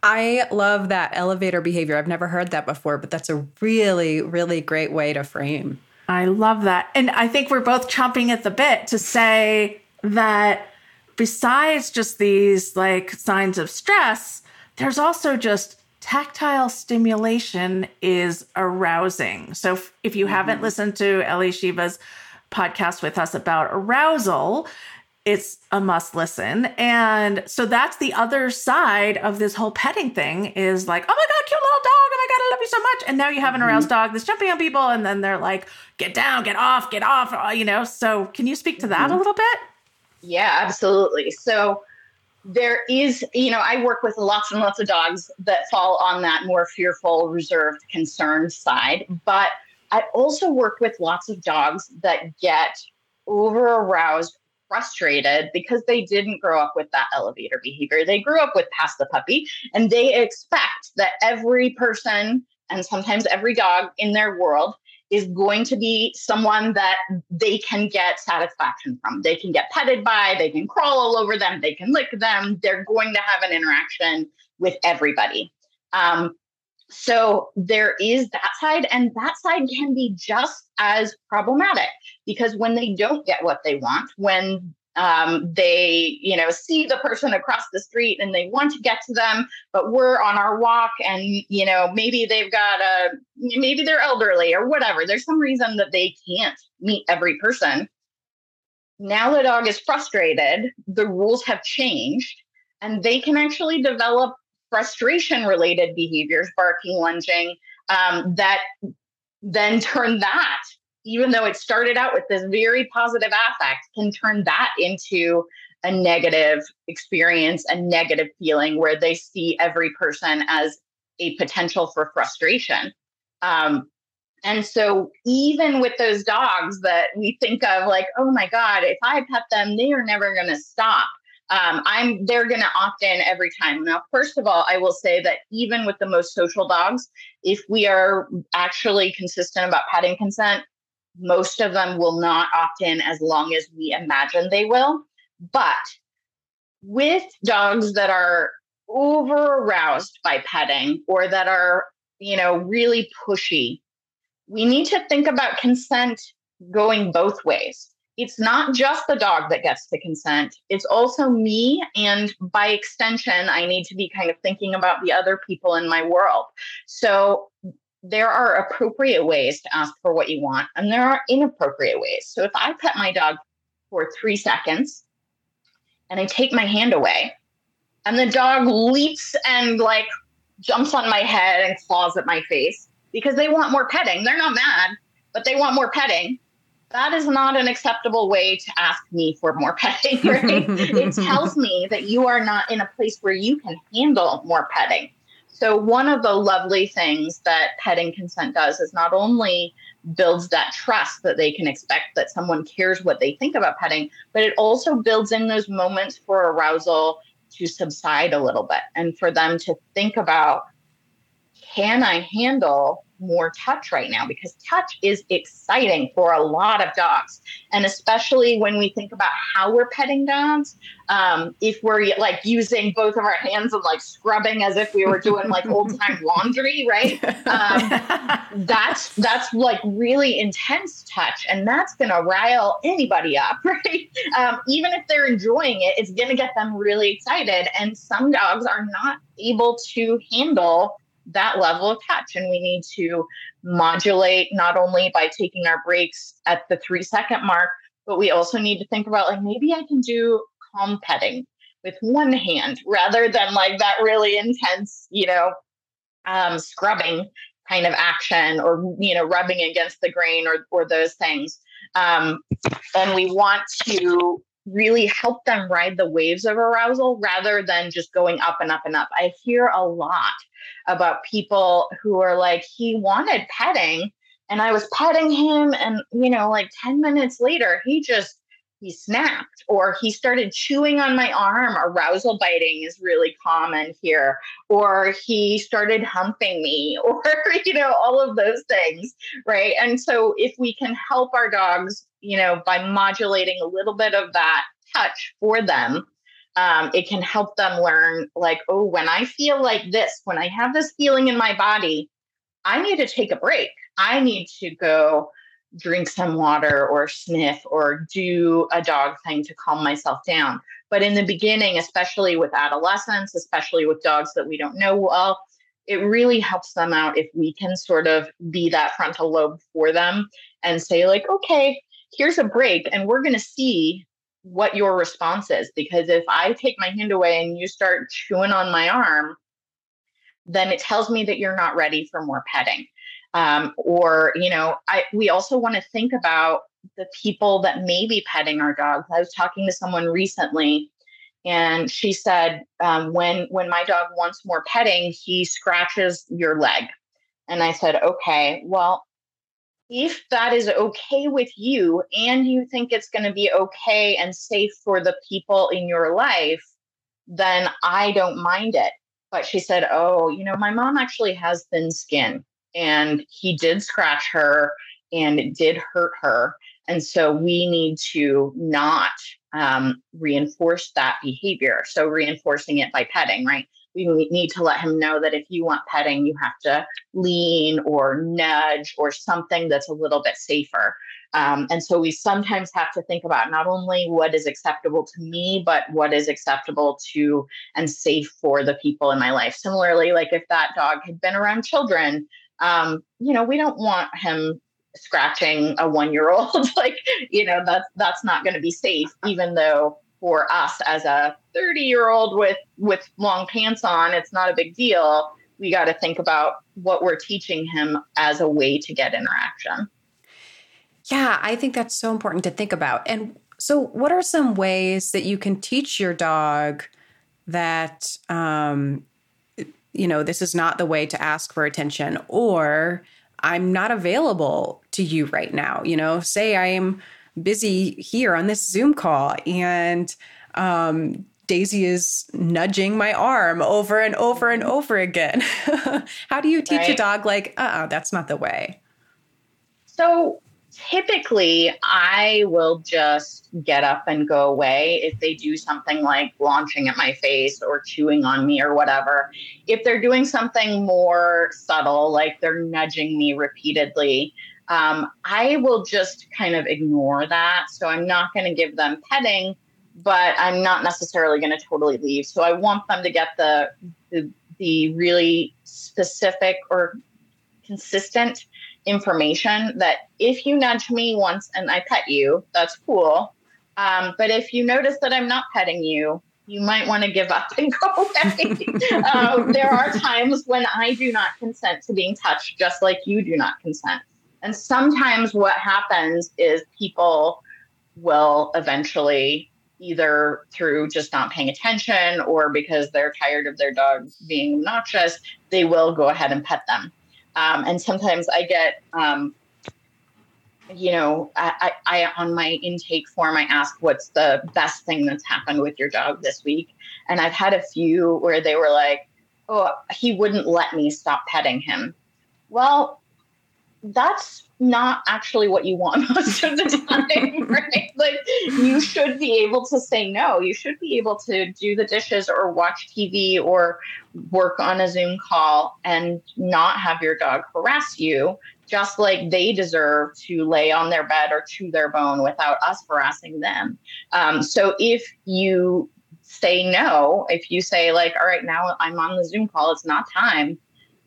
I love that elevator behavior. I've never heard that before, but that's a really, really great way to frame. I love that. And I think we're both chomping at the bit to say that besides just these like signs of stress, there's also just tactile stimulation is arousing. So if, if you mm-hmm. haven't listened to Ellie Shiva's podcast with us about arousal, it's a must listen. And so that's the other side of this whole petting thing is like, oh my God, cute little dog. Oh my God, I love you so much. And now you have an aroused dog that's jumping on people. And then they're like, get down, get off, get off, you know? So can you speak to that mm-hmm. a little bit? Yeah, absolutely. So there is, you know, I work with lots and lots of dogs that fall on that more fearful, reserved, concerned side. But I also work with lots of dogs that get over aroused, frustrated because they didn't grow up with that elevator behavior. They grew up with Pass the Puppy, and they expect that every person and sometimes every dog in their world is going to be someone that they can get satisfaction from. They can get petted by, they can crawl all over them, they can lick them. They're going to have an interaction with everybody. Um, So there is that side, and that side can be just as problematic, because when they don't get what they want, when um, they, you know, see the person across the street and they want to get to them, but we're on our walk and, you know, maybe they've got a, maybe they're elderly or whatever. There's some reason that they can't meet every person. Now the dog is frustrated. The rules have changed, and they can actually develop frustration-related behaviors, barking, lunging, um, that then turn that, even though it started out with this very positive affect, can turn that into a negative experience, a negative feeling where they see every person as a potential for frustration. Um, and so even with those dogs that we think of like, oh my God, if I pet them, they are never going to stop. Um, I'm they're going to opt in every time. Now, first of all, I will say that even with the most social dogs, if we are actually consistent about petting consent, most of them will not opt in as long as we imagine they will. But with dogs that are over aroused by petting or that are, you know, really pushy, we need to think about consent going both ways. It's not just the dog that gets to consent. It's also me. And by extension, I need to be kind of thinking about the other people in my world. So there are appropriate ways to ask for what you want, and there are inappropriate ways. So if I pet my dog for three seconds and I take my hand away and the dog leaps and like jumps on my head and claws at my face because they want more petting, they're not mad, but they want more petting. That is not an acceptable way to ask me for more petting, right? It tells me that you are not in a place where you can handle more petting. So one of the lovely things that petting consent does is not only builds that trust that they can expect that someone cares what they think about petting, but it also builds in those moments for arousal to subside a little bit and for them to think about, can I handle more touch right now? Because touch is exciting for a lot of dogs. And especially when we think about how we're petting dogs, um, if we're like using both of our hands and like scrubbing as if we were doing like old time laundry, right? Um, that's, that's like really intense touch. And that's going to rile anybody up, right? Um, even if they're enjoying it, it's going to get them really excited. And some dogs are not able to handle that level of touch. And we need to modulate not only by taking our breaks at the three second mark, but we also need to think about like, maybe I can do calm petting with one hand rather than like that really intense, you know, um, scrubbing kind of action or, you know, rubbing against the grain or, or those things. Um, and we want to really help them ride the waves of arousal rather than just going up and up and up. I hear a lot about people who are like, he wanted petting and I was petting him and, you know, like ten minutes later, he just, he snapped or he started chewing on my arm. Arousal biting is really common here. Or he started humping me or, you know, all of those things, right? And so if we can help our dogs, you know, by modulating a little bit of that touch for them, Um, it can help them learn like, oh, when I feel like this, when I have this feeling in my body, I need to take a break. I need to go drink some water or sniff or do a dog thing to calm myself down. But in the beginning, especially with adolescents, especially with dogs that we don't know well, it really helps them out if we can sort of be that frontal lobe for them and say like, okay, here's a break and we're going to see what your response is. Because if I take my hand away and you start chewing on my arm, then it tells me that you're not ready for more petting. Um, or, you know, I, we also want to think about the people that may be petting our dogs. I was talking to someone recently and she said, um, when, when my dog wants more petting, he scratches your leg. And I said, okay, well, if that is okay with you and you think it's going to be okay and safe for the people in your life, then I don't mind it. But she said, oh, you know, my mom actually has thin skin and he did scratch her and it did hurt her. And so we need to not um, reinforce that behavior. So reinforcing it by petting, right? we need to let him know that if you want petting, you have to lean or nudge or something that's a little bit safer. Um, and so we sometimes have to think about not only what is acceptable to me, but what is acceptable to and safe for the people in my life. Similarly, like if that dog had been around children, um, you know, we don't want him scratching a one-year-old. Like, you know, that's, that's not going to be safe, even though for us as a thirty year old with, with long pants on, it's not a big deal. We got to think about what we're teaching him as a way to get interaction. Yeah, I think that's so important to think about. And so what are some ways that you can teach your dog that, um, you know, this is not the way to ask for attention, or I'm not available to you right now? You know, say I'm busy here on this Zoom call and um, Daisy is nudging my arm over and over and over again. How do you teach right. a dog like, uh-uh, that's not the way? So typically, I will just get up and go away if they do something like launching at my face or chewing on me or whatever. If they're doing something more subtle, like they're nudging me repeatedly, um, I will just kind of ignore that. So I'm not going to give them petting, but I'm not necessarily going to totally leave. So I want them to get the, the, the really specific or consistent information that if you nudge me once and I pet you, that's cool. Um, but if you notice that I'm not petting you, you might want to give up and go away. uh, there are times when I do not consent to being touched, just like you do not consent. And sometimes what happens is people will eventually, either through just not paying attention or because they're tired of their dog being obnoxious, they will go ahead and pet them. Um, and sometimes I get, um, you know, I, I, I, on my intake form, I ask, what's the best thing that's happened with your dog this week? And I've had a few where they were like, oh, he wouldn't let me stop petting him. Well, that's not actually what you want most of the time, right? Like, you should be able to say no. You should be able to do the dishes or watch T V or work on a Zoom call and not have your dog harass you, just like they deserve to lay on their bed or chew their bone without us harassing them. Um, so if you say no, if you say like, all right, now I'm on the Zoom call, it's not time.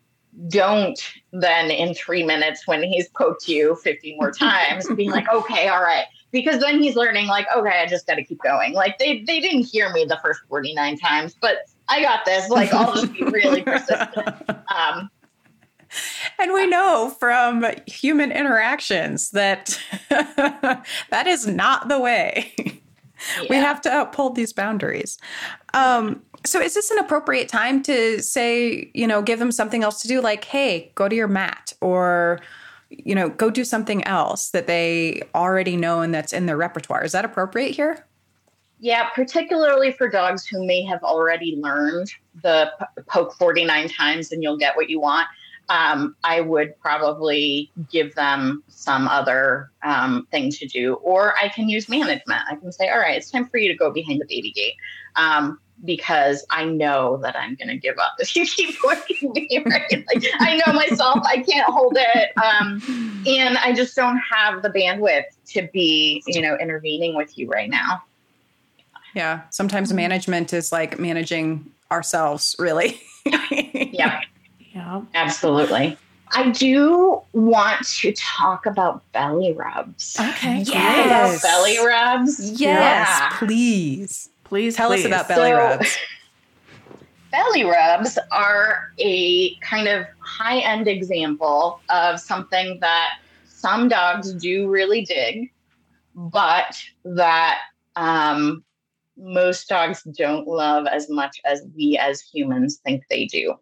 Don't then in three minutes when he's poked you fifty more times be like, okay, all right. Because then he's learning like, okay, I just got to keep going. Like they, they didn't hear me the first forty-nine times, but I got this. Like I'll just be really persistent. Um, and we know from human interactions that that is not the way. Yeah. We have to uphold these boundaries. Um, so is this an appropriate time to say, you know, give them something else to do? Like, hey, go to your mat or, you know, go do something else that they already know and that's in their repertoire. Is that appropriate here? Yeah, particularly for dogs who may have already learned the p- poke forty-nine times and you'll get what you want. Um, I would probably give them some other um, thing to do, or I can use management. I can say, all right, it's time for you to go behind the baby gate. Um, because I know that I'm going to give up if you keep working me, right? Like, I know myself, I can't hold it. Um, and I just don't have the bandwidth to be, you know, intervening with you right now. Yeah. Sometimes management is like managing ourselves, really. Yeah. Yeah. Absolutely. I do want to talk about belly rubs. Okay. Yes. About belly rubs. Yes, yeah. please. Please tell please. us about belly so, rubs. Belly rubs are a kind of high-end example of something that some dogs do really dig, but that um, most dogs don't love as much as we as humans think they do.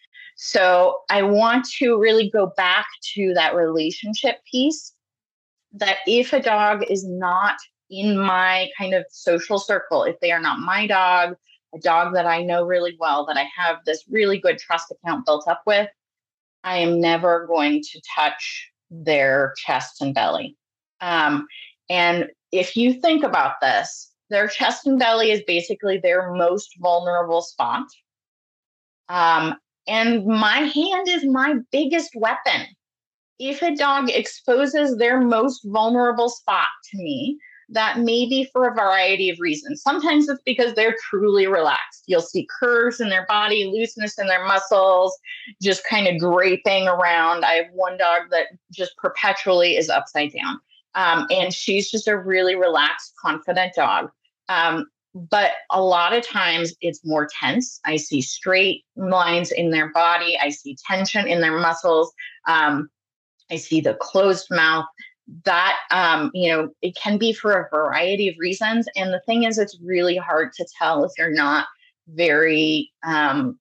So I want to really go back to that relationship piece, that if a dog is not in my kind of social circle, if they are not my dog, a dog that I know really well, that I have this really good trust account built up with, I am never going to touch their chest and belly. Um, and if you think about this, their chest and belly is basically their most vulnerable spot. Um, and my hand is my biggest weapon. If a dog exposes their most vulnerable spot to me, that may be for a variety of reasons. Sometimes it's because they're truly relaxed. You'll see curves in their body, looseness in their muscles, just kind of draping around. I have one dog that just perpetually is upside down. Um, and she's just a really relaxed, confident dog. Um, But a lot of times it's more tense. I see straight lines in their body. I see tension in their muscles. Um, I see the closed mouth. That, um, you know, it can be for a variety of reasons. And the thing is, it's really hard to tell if you're not very, um,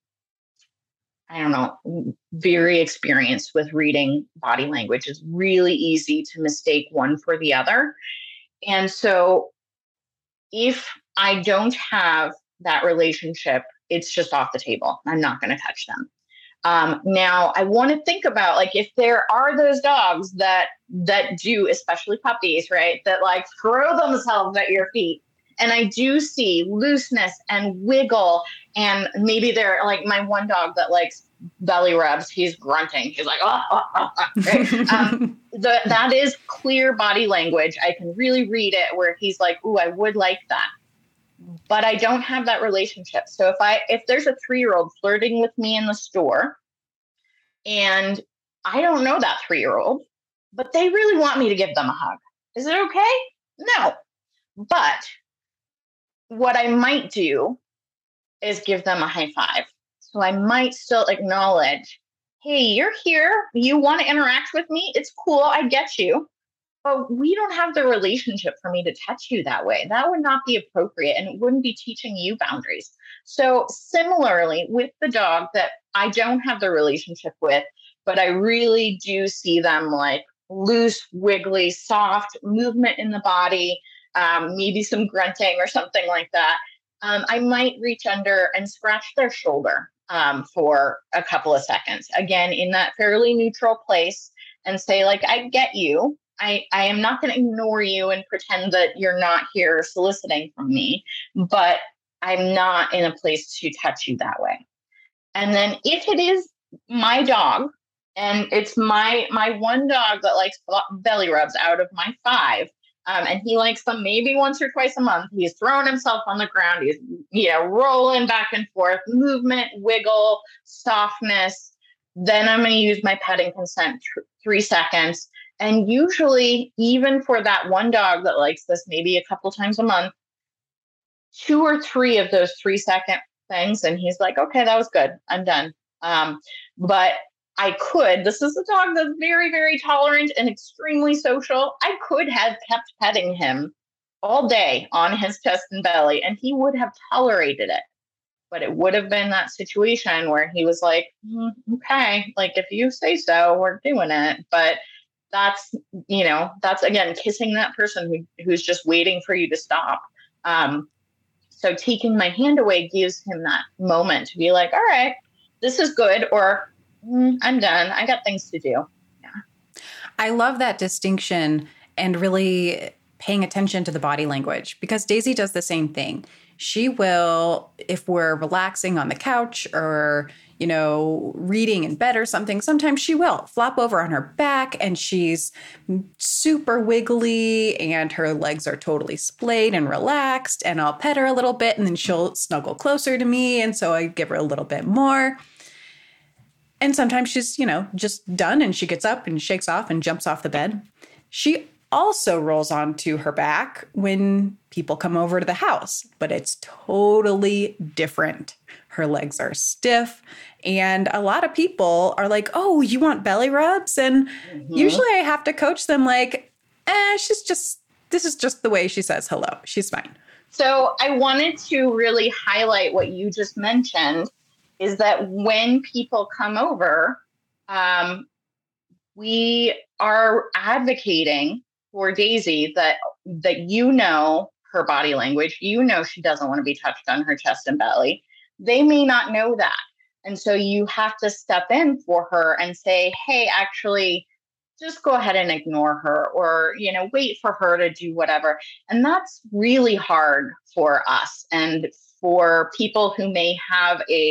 I don't know, very experienced with reading body language. It's really easy to mistake one for the other. And so if I don't have that relationship, it's just off the table. I'm not going to touch them. Um, now, I want to think about, like, if there are those dogs that that do, especially puppies, right, that like throw themselves at your feet. And I do see looseness and wiggle. And maybe they're like my one dog that likes belly rubs. He's grunting. He's like, oh, oh, oh, oh. Right? um, the, that is clear body language. I can really read it where he's like, ooh, I would like that. But I don't have that relationship. So if I if there's a three-year-old flirting with me in the store and I don't know that three-year-old, but they really want me to give them a hug, is it okay? No. But what I might do is give them a high five. So I might still acknowledge, hey, you're here. You want to interact with me? It's cool. I get you. But we don't have the relationship for me to touch you that way. That would not be appropriate, and it wouldn't be teaching you boundaries. So similarly, with the dog that I don't have the relationship with, but I really do see them like loose, wiggly, soft movement in the body, um, maybe some grunting or something like that, um, I might reach under and scratch their shoulder um, for a couple of seconds. Again, in that fairly neutral place, and say, like, I get you. I, I am not going to ignore you and pretend that you're not here soliciting from me, but I'm not in a place to touch you that way. And then if it is my dog, and it's my my one dog that likes belly rubs out of my five, um, and he likes them maybe once or twice a month, he's throwing himself on the ground, he's, you know, rolling back and forth, movement, wiggle, softness, then I'm going to use my petting consent tr- three seconds. And usually, even for that one dog that likes this maybe a couple times a month, two or three of those three second things, and he's like, okay, that was good. I'm done. Um, but I could, this is a dog that's very, very tolerant and extremely social. I could have kept petting him all day on his chest and belly, and he would have tolerated it. But it would have been that situation where he was like, mm, okay, like if you say so, we're doing it. But that's, you know, that's, again, kissing that person who, who's just waiting for you to stop. Um, so taking my hand away gives him that moment to be like, all right, this is good, or mm, I'm done. I got things to do. Yeah. I love that distinction and really paying attention to the body language, because Daisy does the same thing. She will, if we're relaxing on the couch or, you know, reading in bed or something, sometimes she will flop over on her back and she's super wiggly and her legs are totally splayed and relaxed, and I'll pet her a little bit and then she'll snuggle closer to me. And so I give her a little bit more. And sometimes she's, you know, just done and she gets up and shakes off and jumps off the bed. She also rolls onto her back when people come over to the house, but it's totally different. Her legs are stiff, and a lot of people are like, oh, you want belly rubs? And mm-hmm. usually I have to coach them like, eh, she's just, this is just the way she says hello. She's fine. So I wanted to really highlight what you just mentioned, is that when people come over, um, we are advocating for Daisy that that you know her body language, you know she doesn't want to be touched on her chest and belly. They may not know that. And so you have to step in for her and say, hey, actually, just go ahead and ignore her, or, you know, wait for her to do whatever. And that's really hard for us and for people who may have a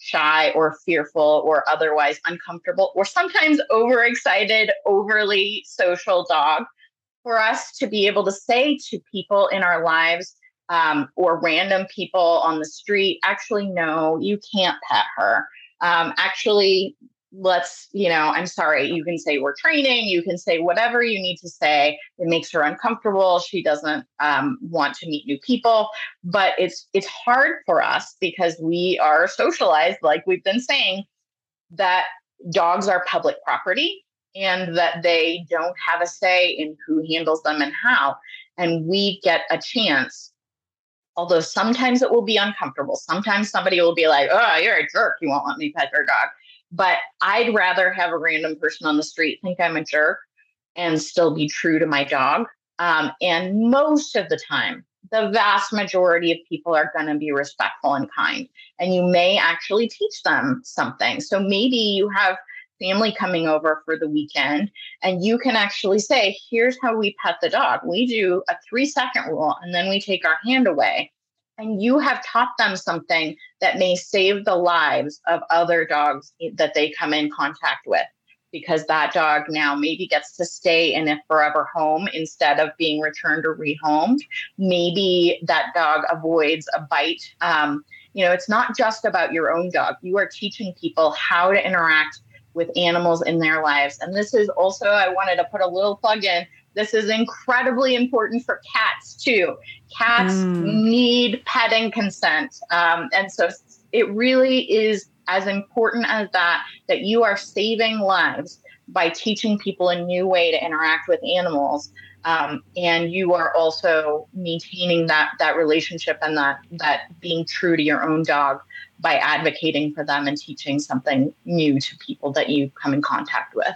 shy or fearful or otherwise uncomfortable or sometimes overexcited, overly social dog, for us to be able to say to people in our lives um, or random people on the street, actually, no, you can't pet her. Um, actually, let's, you know, I'm sorry, you can say we're training, you can say whatever you need to say. It makes her uncomfortable. She doesn't um, want to meet new people, but it's, it's hard for us because we are socialized, like we've been saying, that dogs are public property and that they don't have a say in who handles them and how. And we get a chance, although sometimes it will be uncomfortable. Sometimes somebody will be like, oh, you're a jerk, you won't let me pet your dog. But I'd rather have a random person on the street think I'm a jerk and still be true to my dog. Um, and most of the time, the vast majority of people are going to be respectful and kind. And you may actually teach them something. So maybe you have family coming over for the weekend and you can actually say, here's how we pet the dog. We do a three second rule and then we take our hand away. And you have taught them something that may save the lives of other dogs that they come in contact with, because that dog now maybe gets to stay in a forever home instead of being returned or rehomed. Maybe that dog avoids a bite. Um, you know, it's not just about your own dog. You are teaching people how to interact with animals in their lives. And this is also, I wanted to put a little plug in, this is incredibly important for cats too. Cats mm. need petting consent. Um, and so it really is as important as that, that you are saving lives by teaching people a new way to interact with animals. Um, and you are also maintaining that, that relationship and that, that being true to your own dog by advocating for them and teaching something new to people that you come in contact with.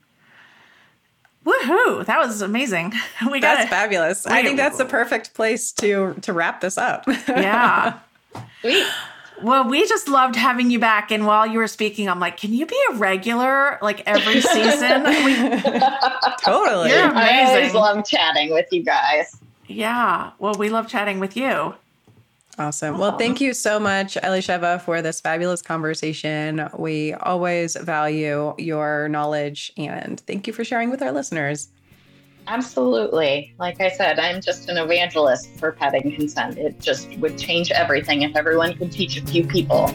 Woohoo! That was amazing. We got That's fabulous. Wait, I think that's the perfect place to to wrap this up. Yeah. Sweet. Well, we just loved having you back. And while you were speaking, I'm like, can you be a regular like every season? we, totally. You're amazing. I always love chatting with you guys. Yeah. Well, we love chatting with you. Awesome. Well, thank you so much, Elisheva, for this fabulous conversation. We always value your knowledge, and thank you for sharing with our listeners. Absolutely. Like I said, I'm just an evangelist for petting consent. It just would change everything if everyone could teach a few people.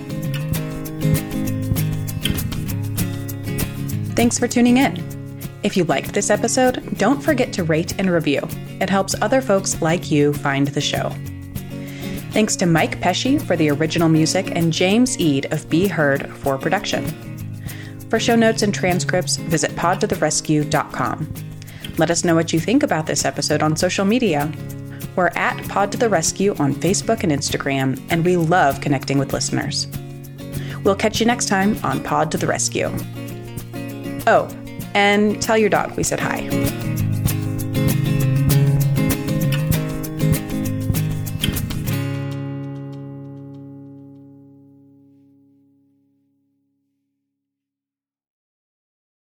Thanks for tuning in. If you liked this episode, don't forget to rate and review. It helps other folks like you find the show. Thanks to Mike Pesci for the original music and James Eade of Be Heard for production. For show notes and transcripts, visit pod to the rescue dot com. Let us know what you think about this episode on social media. We're at Pod to the Rescue on Facebook and Instagram, and we love connecting with listeners. We'll catch you next time on Pod to the Rescue. Oh, and tell your dog we said hi.